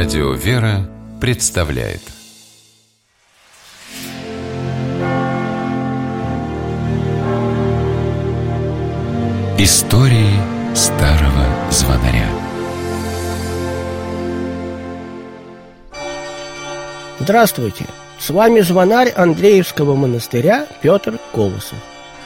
Радио «Вера» представляет Истории старого звонаря. Здравствуйте! С вами звонарь Андреевского монастыря Петр Колосов.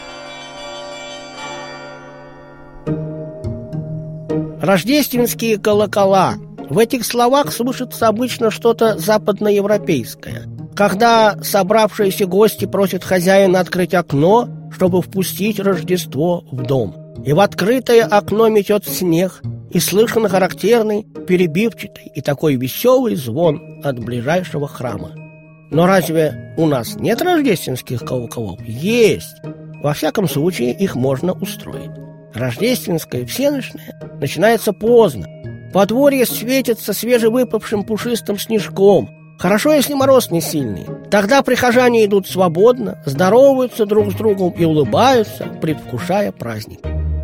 Рождественские колокола. В этих словах слышится обычно что-то западноевропейское. Когда собравшиеся гости просят хозяина открыть окно, чтобы впустить Рождество в дом. И в открытое окно метет снег, и слышен характерный, перебивчатый и такой веселый звон от ближайшего храма. Но разве у нас нет рождественских колоколов? Есть! Во всяком случае, их можно устроить. Рождественское всенощное начинается поздно. Подворье светится свежевыпавшим пушистым снежком. Хорошо, если мороз не сильный. Тогда прихожане идут свободно, здороваются друг с другом и улыбаются, предвкушая праздник.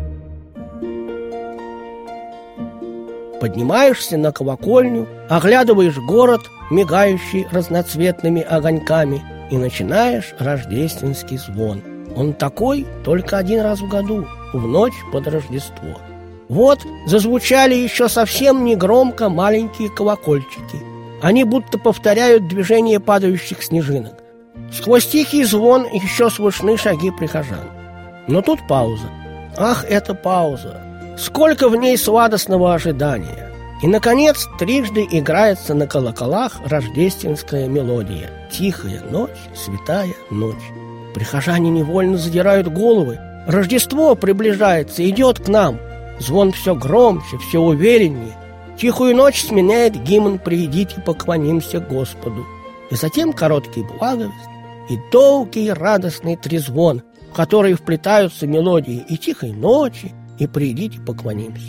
Поднимаешься на колокольню, оглядываешь город, мигающий разноцветными огоньками, и начинаешь рождественский звон. Он такой только один раз в году, в ночь под Рождество. Вот зазвучали еще совсем негромко маленькие колокольчики. Они будто повторяют движение падающих снежинок. Сквозь тихий звон еще слышны шаги прихожан. Но тут пауза. Ах, эта пауза! Сколько в ней сладостного ожидания! И, наконец, трижды играется на колоколах рождественская мелодия. Тихая ночь, святая ночь. Прихожане невольно задирают головы. Рождество приближается, идет к нам. Звон все громче, все увереннее. Тихую ночь сменяет гимн «Придите, поклонимся Господу». И затем короткий благовест и долгий радостный трезвон, в который вплетаются мелодии и тихой ночи, и «Придите, поклонимся».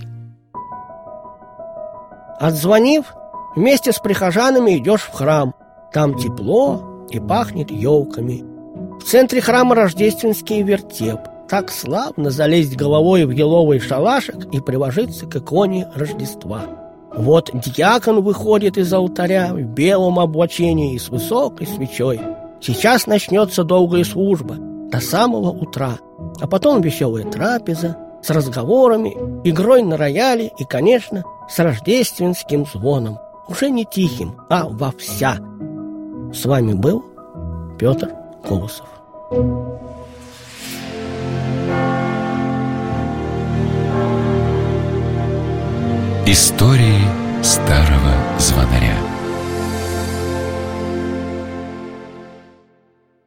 Отзвонив, вместе с прихожанами идешь в храм. Там тепло и пахнет елками. В центре храма рождественский вертеп. Так славно залезть головой в еловый шалашик и приложиться к иконе Рождества. Вот дьякон выходит из алтаря в белом облачении и с высокой свечой. Сейчас начнется долгая служба до самого утра, а потом веселая трапеза с разговорами, игрой на рояле и, конечно, с рождественским звоном. Уже не тихим, а вовся. С вами был Петр Колосов. Истории старого звонаря.